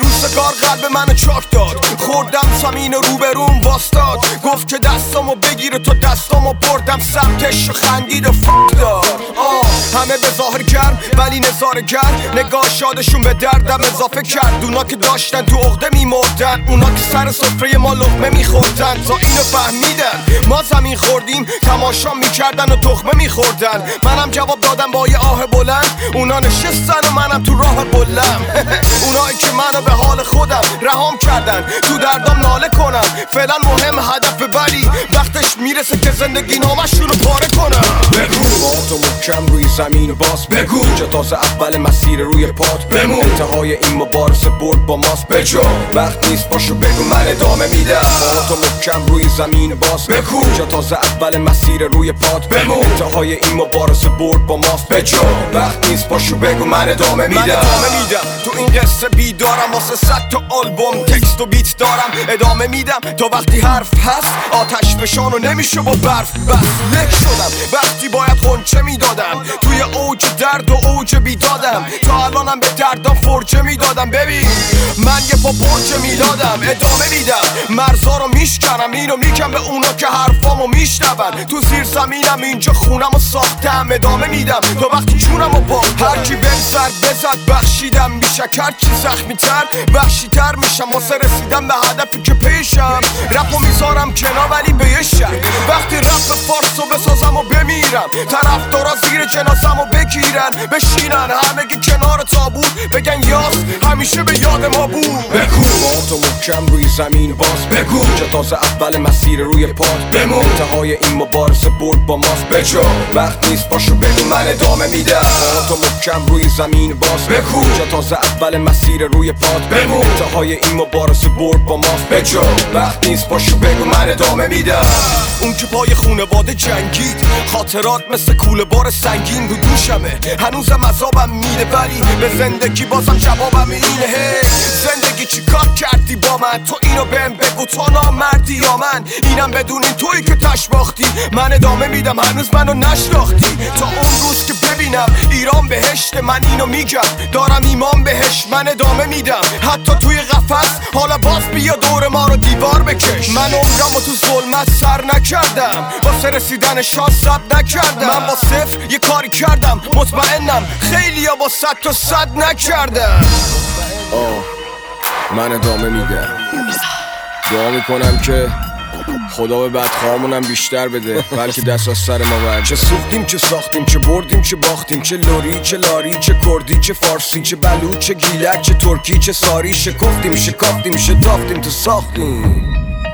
روزگار قلب منو چاک داد، خوردم زمین روبروم واستاد، گفت که دستامو بگیره تا دستامو بردم سمتش و خندید و فک داد. همه به ظاهر گرم ولی نظاره گر، نگاه شادشون به دردم اضافه کرد. اونا که داشتن تو عقده میمردن، اونا که سر سفره ما لقمه میخوردن، تا اینو فهمیدن ما زمین خوردیم تماشا میکردن و تخمه میخوردن. منم جواب دادم با یه آه بلند، اونا نشستن و منم تو راه بلم. اونایی که منو به حال خودم رهام کردن، تو دردام ناله کنم فعلا مهم هدف، ولی وقتش میرسه که زندگی نامشون رو پاره کنم. بگو تو محکم روی زمین باز، بگو اینجا تازه اول مسیر روی پات بمون، انتهای این مبارزه برد با ماست بجا، وقت نیست باشو بگو من ادامه میدم. تو محکم روی زمین باز، بگو اینجا تازه اول مسیر روی پات بمون، انتهای این مبارزه برد با ماست بجا، وقت نیست باشو بگو من ادامه میدم. تو این قصه بیدارم، واسه 100 تا آلبوم تکست و بیت دارم، ادامه میدم تا وقتی حرف هست آتش فشانو نمیشه با برف. بس لک شدم وقتی باید خونچه میدادم، توی اوج درد و اوج بیدادم، تا الانم به دردم فرجه میدادم. ببین من یه پا برج میلادم، ادامه میدم مرزا رو میشکنم، اینو میگم به اونا که حرفامو میشنون. تو زیر زمینم اینجا خونمو ساختم، ادامه میدم تا وقتی جونمو باختم. هرکی بهم سر بزد بخشیدم، بیشک چی زخمی تر وحشی تر میشم، واسه رسیدم به هدفی که پیشم. رپو میذارم کنار ولی به یه شک، وقتی رپ فارسو بسازم و بمیرم، طرفدارا زیر جنازمو بگیرن بشینن همگی کنار تابوت، بگن یاس همیشه به یاد ما بود. بگو تو محکم روی زمین باز، بگو اینجا تازه اول مسیر روی پات بمون، انتهای این مبارزه برد با ماست بجا، وقت نیست باشو بگو من ادامه میدم. تو محکم روی زمین باز، بگو اینجا تازه اول مسیر روی پات بمون، انتهای این مبارزه برد با ماست بجا، وقت نیست باشو بگو من ادامه میدم. اون که پای خونواده جنگید، خاطرات مثل کوله بار سنگین رو دوشمه، هنوزم عذابم میره ولی به زندگی بازم جوابم اینه. زندگی چی کار کردی با من؟ تو اینو بهم بگو، تو نامردی یا من؟ اینم بدونین تویی که تش باختی، من ادامه میدم هنوز منو نشناختی. تا اون روز که ببینم ایران بهشت، من اینو میگم دارم ایمان بهش، من ادامه میدم حتی توی قفس. حالا باز بیا دور ما رو دیوار بکش، من عمرمو تو ظلمت سر نکردم، واسه رسیدن شانس ثبت نکردم. من با صفر یه کاری کردم، مطمئنم خیلیا با 100 تا 100 نکردم. من ادامه میدم، دعا میکنم که خدا به بدخواهامونم بیشتر بده، بلکه دست از سر ما برد. چه سوختیم چه ساختیم، چه بردیم چه باختیم، چه لوری چه لاری، چه کردی چه فارسی، چه بلوچ چه گیلک، چه ترکی چه ساری، شکفتیم شکافتیم شتافتیم تا ساختیم.